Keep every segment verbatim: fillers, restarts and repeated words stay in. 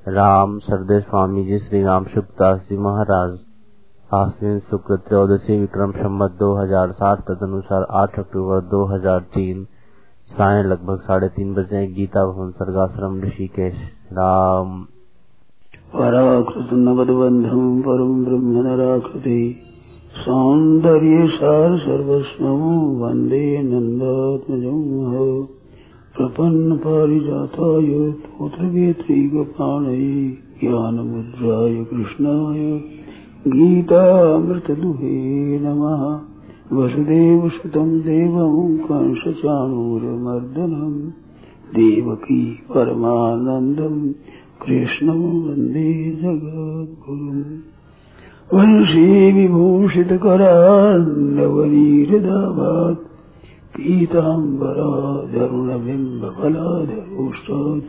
राम सरदेव स्वामी जी श्री राम सुखदास जी महाराज आश्विन शुक्ल त्रयोदशी विक्रम संवत दो हजार सात तदनुसार आठ अक्टूबर दो हजार तीन साय लगभग साढ़े तीन बजे गीता भवन सर्गाश्रम ऋषिकेश। राम पराकृत नवदबंधम परम ब्रह्म नराकृति सौंदर्य सार सर्वस्वं वंदे नंदात्मजं प्रपन्न पारिजाताय तोत्रवेत्रैकपाणये ज्ञानमुद्राय कृष्णाय गीतामृतदुहे नमः। वसुदेवसुतं देवं कंसचाणूरमर्दनं देवकी परमानन्दं कृष्णं वन्दे जगद्गुरुम्। वंशी विभूषितकरान्नवनीरदाभात् पीताम्बराधरुणबिम्बफलाधरोष्टात्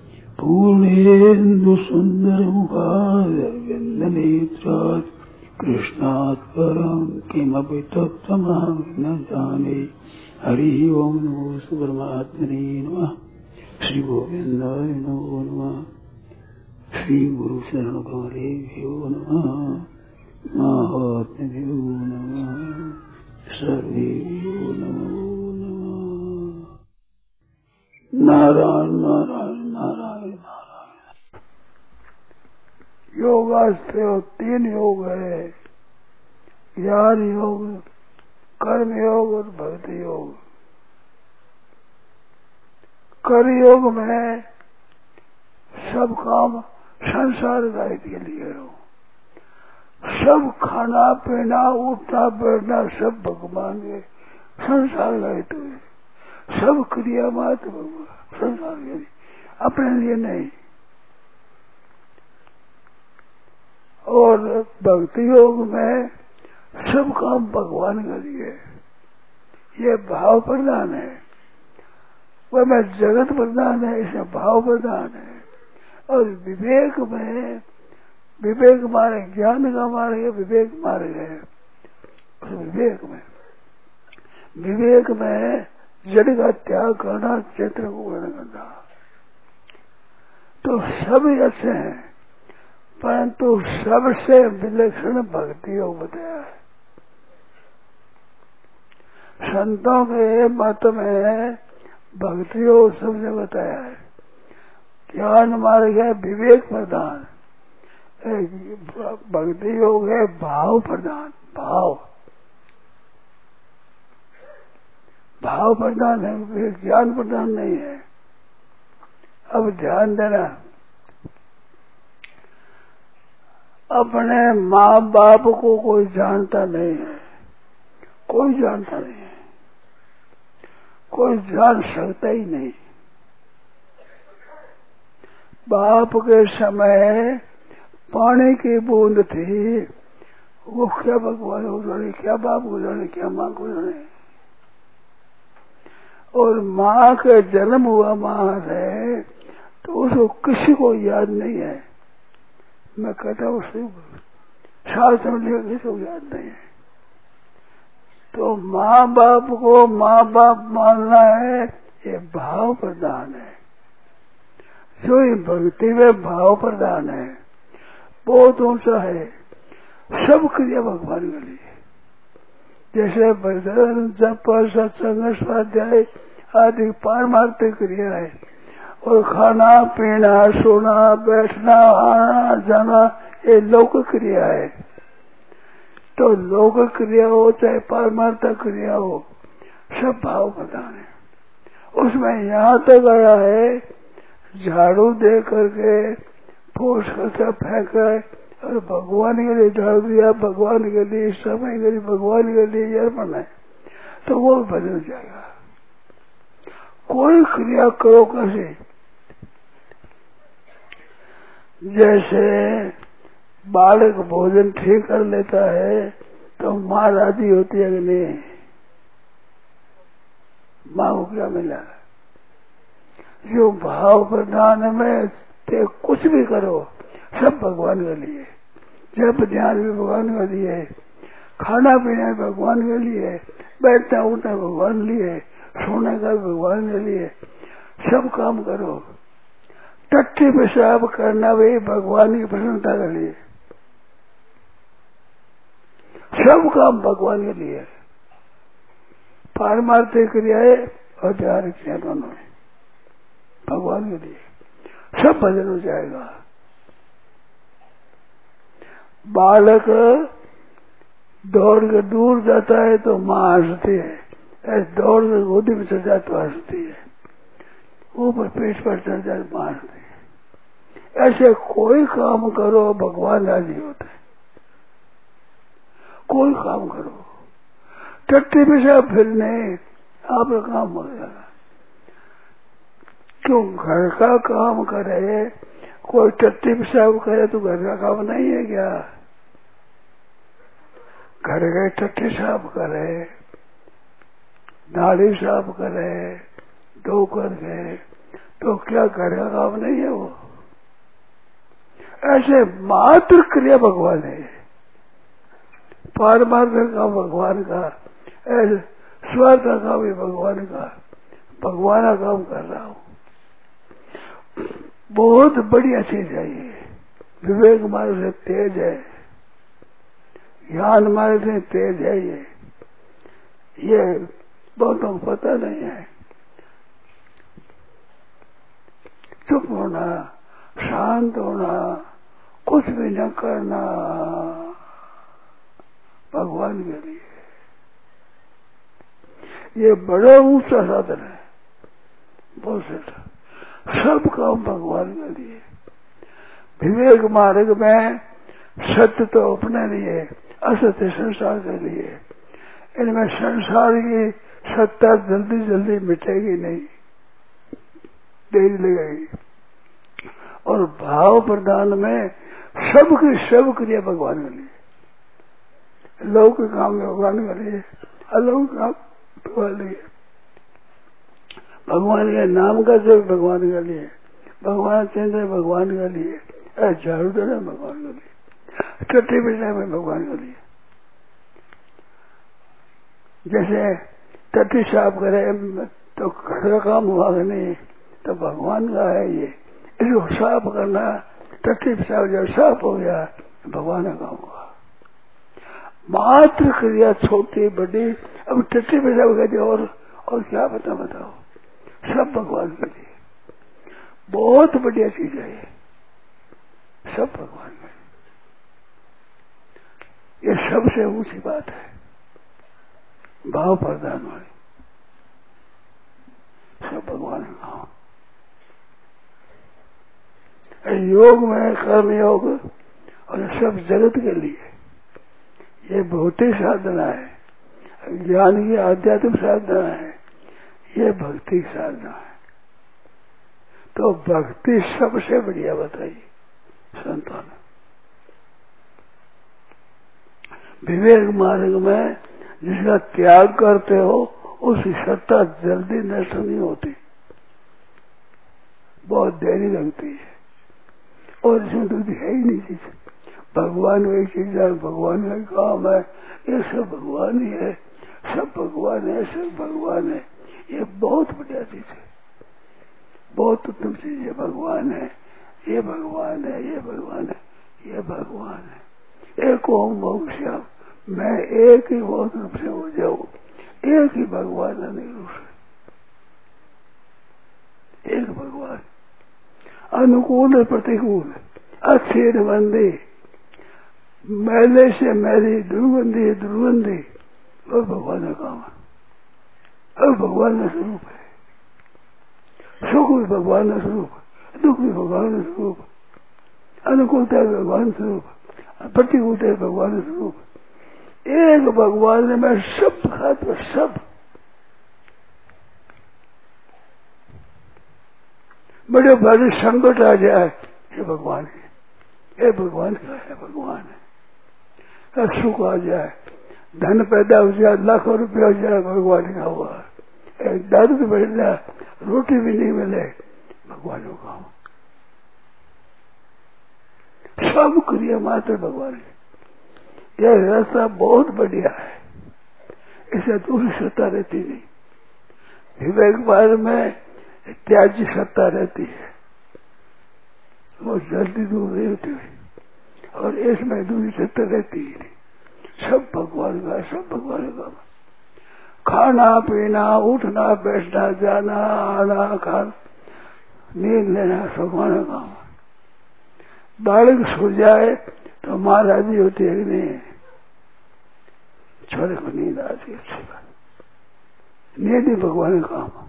पूर्णेन्दुसुन्दरमुखादरविन्दनेत्रात् कृष्णात् परं किमपि तत्त्वमहं न जाने। हरिः ओं नमो परमात्मने नमः। श्री गोविन्दाय नमो नमः। श्री गुरु शरण कमलेभ्यो नमः। महात्म्यो नमः। सर्वेभ्यो नमो नमः। नारायण नारायण नारायण नारायण। योगास्त्र तीन योग है, ज्ञान योग, कर्म योग और भक्ति योग। कर्म योग में सब काम संसार गायत के लिए हो, सब खाना पीना उठना बैठना सब भगवान के संसार गायत हुए, सब क्रिया मात्र भगवान संसार के लिए, अपने लिए नहीं। और भक्ति योग में सब काम भगवान के लिए, ये भाव प्रधान है। वह में जगत प्रधान है, इसमें भाव प्रधान है। और विवेक में विवेक मार्ग, ज्ञान का मार्ग है, विवेक मार्ग है। विवेक में विवेक में जड़ का त्याग करना, चैत्र को ग्रहण करना, तो सभी अच्छे हैं, परंतु सबसे विलक्षण भक्ति योग बताया है। संतों के मत में भक्ति योग सबसे बताया है। ज्ञान मार्ग है विवेक प्रधान, भक्ति योग है भाव प्रधान। भाव भाव प्रधान है, ज्ञान प्रधान नहीं है। अब ध्यान देना, अपने माँ बाप को कोई जानता नहीं है, कोई जानता नहीं है, कोई जान सकता ही नहीं। बाप के समय पानी की बूंद थी, वो क्या भगवान को जाने, क्या बाप को जाने, क्या माँ को जाने। और माँ के जन्म हुआ माँ है तो उसको किसी को याद नहीं है। मैं कहता हूँ शास्त्र में लिखा किसी को याद नहीं है। तो माँ बाप को माँ बाप मानना है, ये भाव प्रधान है। जो भक्ति में भाव प्रधान है बहुत ऊंचा है। सब क्रिया भगवान के लिए, जैसे भजन जप सत्संग स्वाध्याय आदि पारमार्थिक क्रिया है, और खाना पीना सोना बैठना आना जाना ये लौकिक क्रिया है। तो लौकिक क्रिया हो चाहे पारमार्थिक क्रिया हो, सब भाव प्रधान है। उसमें यहाँ तक आया है, झाड़ू दे करके फूस कचरा फेंक और भगवान के लिए झाड़ू दिया, भगवान के लिए समय के लिए, भगवान के लिए अर्पण है, तो वो बदल जाएगा। कोई क्रिया करो कैसे, जैसे बालक भोजन ठीक कर लेता है तो माँ राजी होती है कि नहीं? माँ को क्या मिला? जो भाव प्रधान में ते कुछ भी करो सब भगवान के लिए। जब ध्यान भी भगवान के लिए, खाना पीना भी भगवान के लिए, बैठना उठना भगवान के लिए, सोने का भी भगवान के लिए, सब काम करो टट्टी पेशाब करना भी भगवान की प्रसन्नता के लिए, सब काम भगवान के लिए, पारमार्थिक क्रियाएं और व्यवहारिक क्रिया दोनों है भगवान के लिए, सब भजन हो जाएगा। बालक दौड़ के दूर जाता है तो माँ हंसती है, ऐसे दौड़ के गोदी में चढ़ जाए तो हंसती है, ऊपर पेट पर चढ़ जाए तो माँ हंसती है। ऐसे कोई काम करो भगवान राजी होता है, कोई काम करो, टट्टी पेशाब फिरने आपका काम हो जाएगा। क्यों घर का काम करे, कोई टट्टी पेशाब करे तो घर का काम नहीं है क्या? घर गए टट्टी साफ करे, नाड़ी साफ करे, धो कर गए तो क्या घर का काम नहीं है वो? ऐसे मात्र क्रिया भगवान है, पारमार्थिक काम भगवान का, ऐसे स्वार्थ का काम भी भगवान का, भगवान का काम कर रहा हूँ। बहुत बढ़िया चीज है ये, विवेक मार्ग से तेज है, ज्ञान मार्ग से तेज है ये, ये बहुतों को पता नहीं है। चुप होना, शांत होना, कुछ भी न करना भगवान के लिए, ये बड़ा ऊंचा साधन है। बहुत से सब काम भगवान के लिए। विवेक मार्ग में सत्य तो अपने लिए, असत्य संसार के लिए। इनमें संसार की सत्ता जल्दी जल्दी मिटेगी नहीं, देरी लगेगी। और भाव प्रदान में सबकी सब क्रिया भगवान के लिए, लौकिक काम भगवान के लिए, अलौकिक काम भगवान के लिए, भगवान के नाम का जब भगवान के लिए, भगवान चिन्ह भगवान के लिए, झाड़ू देना भगवान के लिए, टट्टी बिछना में भगवान के लिए। जैसे टट्टी साफ करे तो घर का काम हुआ नहीं, तो भगवान का है ये, इसको साफ करना, टट्टी साफ जब साफ हो गया भगवान का काम हुआ। मात्र क्रिया छोटी बड़ी, अब टट्टी पेशाब कहते और और क्या बता बताओ, सब भगवान के लिए। बहुत बढ़िया चीज है ये, सब भगवान के लिए। ये सबसे ऊंची बात है, भाव प्रदान वाली, सब भगवान का काम। योग में कर्म योग और सब जगत के लिए, ये भौतिक साधना है, ज्ञान की आध्यात्मिक साधना है, ये भक्ति साधना है। तो भक्ति सबसे बढ़िया बताई संतों ने। विवेक मार्ग में जिसका त्याग करते हो उसकी सत्ता जल्दी नष्ट नहीं होती, बहुत देरी लगती है। और इसमें तो है ही नहीं चीज, भगवान की चीज है, भगवान का काम है, ये सब भगवान ही है, सब भगवान है, सब भगवान है। ये बहुत बढ़िया चीज है, बहुत उत्तम चीज है। भगवान है, ये भगवान है, ये भगवान है, ये भगवान है। एक ओम भविष्य, मैं एक ही बहुत रूप से हो जाऊं, एक ही भगवान है, नहीं रूप से एक भगवान। अनुकूल है, प्रतिकूल, अच्छी है, मंदी, मैले से मैली, दुर्गंधी है, दुर्गंधी, वो भगवान का काम है, और भगवान का स्वरूप है। सुख भी भगवान का स्वरूप, दुख भी भगवान का स्वरूप, अनुकूलता भी भगवान स्वरूप, प्रतिकूलता भी भगवान स्वरूप। एक भगवान में सब खाते, सब बड़े बड़े संकट आ जाए, ये भगवान है, ये भगवान का है, भगवान है। सुख आ जाए, धन पैदा हो जाए, लाखों रुपया हो जाए, भगवान का हुआ। दारू भी बढ़ जाए, रोटी भी नहीं मिले, भगवान का काम। सब क्रिया मात्र भगवान है। यह रास्ता बहुत बढ़िया है, इसे दूसरी सत्ता रहती नहीं। विवेक मार्ग में त्याज्य सत्ता रहती है, वो जल्दी दूर नहीं होती और इसमें दूरी सत्य रहती ही नहीं। सब भगवान का, सब भगवान का। खाना पीना, उठना बैठना, जाना आना, खाना नींद लेना भगवान का। बालक सो जाए तो माँ राजी होती है कि नहीं, छोरे को नींद आती है, अच्छी बात। नींद ही भगवान का काम।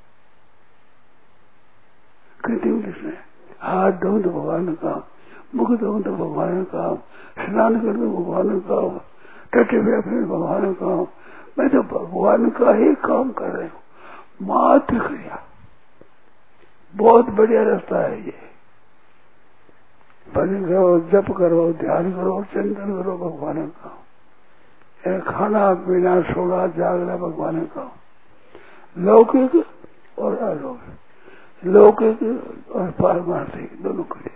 कृति लिखना हाथ धो तो भगवान का, मुख धो तो भगवान का, स्नान कर तो भगवान का, टटे हुए अपने भगवान का। मैं तो भगवान का ही काम कर रही हूँ, मात्र क्रिया। बहुत बढ़िया रास्ता है ये। भजन करो, जप करो, ध्यान करो, चिंतन करो भगवान का। खाना पीना सोना जागना भगवान का। लौकिक और अलौकिक, लौकिक और पारमार्थिक दोनों क्रिया।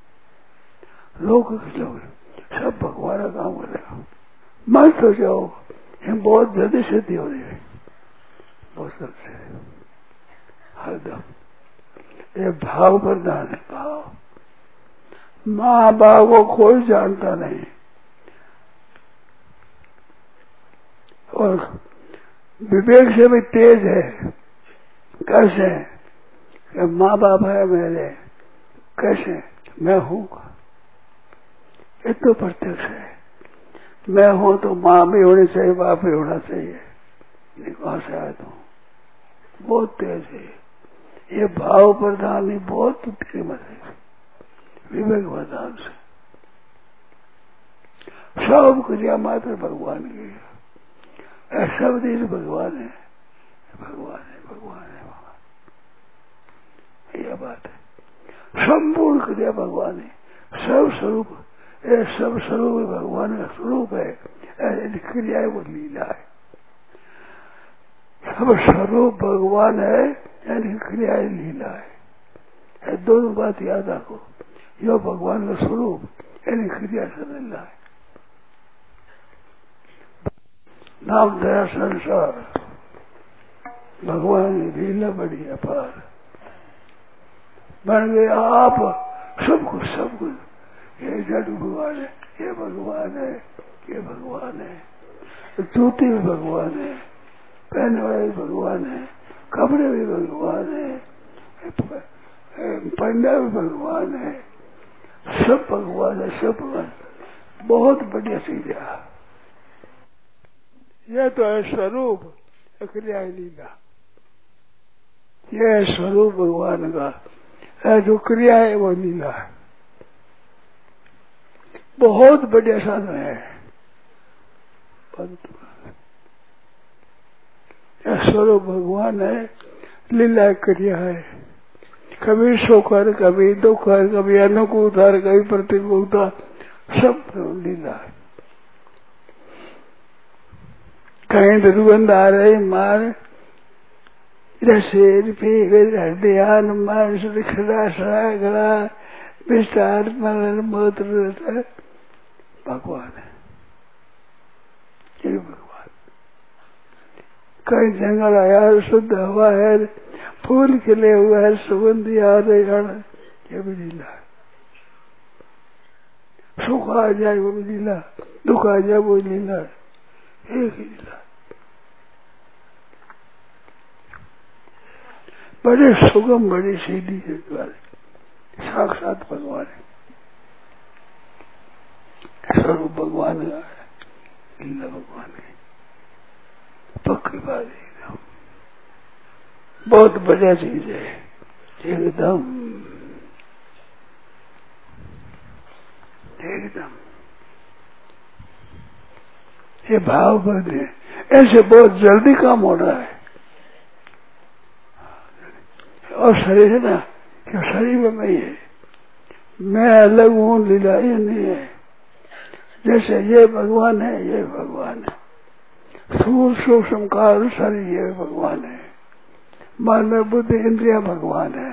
लौकिक लौकिक सब भगवान का काम करेगा। मस्त हो जाओ, हम बहुत जल्दी सिद्धि हो रही है, बहुत सबसे हरदम। ये भाव प्रधान है, भाव। माँ बाप को कोई जानता नहीं और विवेक से भी तेज है। कैसे कि माँ बाप है मेरे, कैसे मैं हूँ, ये तो प्रत्यक्ष है। मैं हूँ तो माँ भी होनी चाहिए, बाप भी होना चाहिए। कहाँ से आया तो बहुत तेज है ये भाव प्रधान ही, बहुत कीमत है विवेक प्रधान से। सब क्रिया मात्र भगवान की है, सब दिन भगवान है, भगवान है, भगवान है, भगवान। यह बात है। संपूर्ण क्रिया भगवान है, सब स्वरूप, ये सब स्वरूप भगवान का स्वरूप है। क्रिया है वो लीला है। सब स्वरूप भगवान है, यानी क्रिया लीला है। दोनों बात याद रखो, यह भगवान का स्वरूप यानी क्रिया से लीला है। नाम दया संसार, भगवान की लीला बड़ी अपार। बन गए आप सब कुछ, सब कुछ। ये जड़ भगवान है, ये भगवान है, ये भगवान है। जूती भी भगवान है, पहने वाले भी भगवान है, कपड़े भी भगवान है, पंडा भी भगवान है, सब भगवान है, सब भगवान। बहुत बढ़िया चीज है। यह तो है स्वरूप, क्रिया लीला। यह है स्वरूप भगवान का, जो क्रिया है वो लीला है। बहुत बढ़िया साधन है। स्वरूप भगवान है, लीला क्रिया है। कभी सुखर, कभी दुखर, कभी अनुकूलता, कभी प्रतिकूलता, सब लीला है। कहीं दुर्गंध आ रही मार रसेर पे ध्यान मान खड़ा सागड़ा विस्तार मन मूत्र भगवान है, ये भगवान। कहीं जंगल आया, शुद्ध हवा है, फूल खिले हुए है, सुगंधी आ रही है, ये भी लीला है। सुख आ जाए वो भी लीला, दुख आ जाए वो लीला, एक ही लीला। बड़े सुगम, बड़ी सीधी है वाले, साक्षात भगवान है, स्वरूप भगवान का है, लीला भगवान है। पक्की बात है, बहुत बढ़िया चीज है एकदम, एकदम। ये भाव बद है, ऐसे बहुत जल्दी काम हो रहा है। और शरीर है ना, कि शरीर में मैं है, मैं अलग हूँ, लीला ये नहीं है। जैसे ये भगवान है, ये भगवान है। स्थूल सूक्ष्म काल शरीर ये भगवान है, मन में बुद्धि इंद्रिया भगवान है,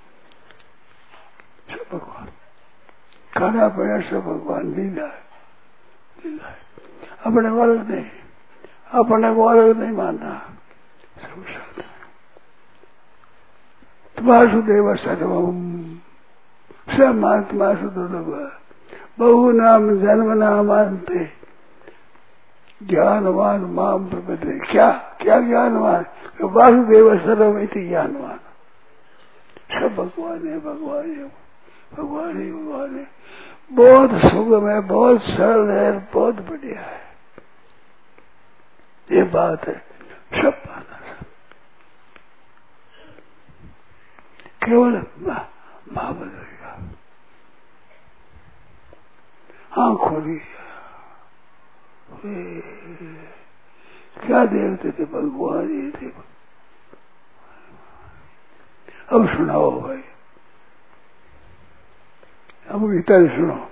सब भगवान। खाना पीना सब भगवान, लीला है, लीला है। अपने को अलग नहीं, अपने को अलग नहीं मानना, सब साथ। वासुदेव सर्वम, सब महात्मा से दुर्लभ है। बहु नाम जन्म नाम अंते ज्ञानवान माम प्रपदे। क्या क्या ज्ञानवान? वासुदेव सर्वमिति ज्ञानवान। सब भगवान है, भगवान है, भगवान है, भगवान है। बहुत सुगम है, बहुत सरल है, बहुत बढ़िया है। ये बात है। सब पाना, सब केवल मां बदलेगा। हाँ खोली क्या देखते थे? भगवान ही थे। अब सुनाओ भाई, अब गीता सुनो।